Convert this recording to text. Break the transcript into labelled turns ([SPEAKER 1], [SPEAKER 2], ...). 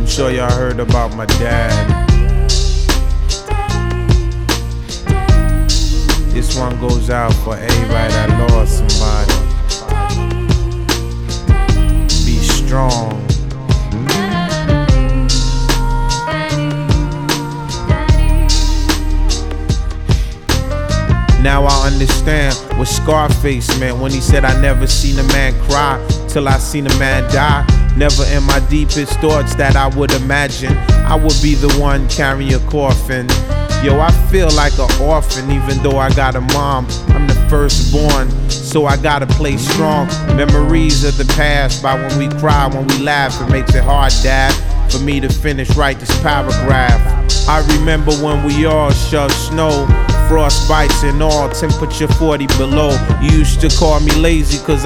[SPEAKER 1] sure y'all heard about my dad. This one goes out for everybody that lost somebody. Be strong. Now I understand what Scarface meant when he said, I never seen a man cry till I seen a man die. Never in my deepest thoughts that I would imagine I would be the one carrying a coffin. Yo, I feel like an orphan even though I got a mom. I'm the firstborn, so I gotta play strong. Memories of the past, by when we cry, when we laugh, it makes it hard, Dad, for me to write this paragraph. I remember when we all shoved snow, frost bites and all, temperature 40 below. You used to call me lazy cause